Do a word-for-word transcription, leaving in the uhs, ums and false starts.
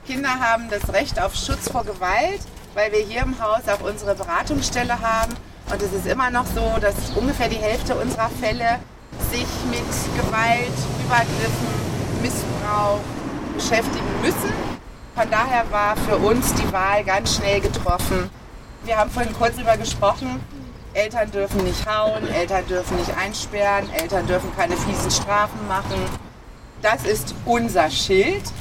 Kinder haben das Recht auf Schutz vor Gewalt, weil wir hier im Haus auch unsere Beratungsstelle haben. Und es ist immer noch so, dass ungefähr die Hälfte unserer Fälle sich mit Gewalt, Übergriffen, Missbrauch beschäftigen müssen. Von daher war für uns die Wahl ganz schnell getroffen. Wir haben vorhin kurz darüber gesprochen, Eltern dürfen nicht hauen, Eltern dürfen nicht einsperren, Eltern dürfen keine fiesen Strafen machen. Das ist unser Schild.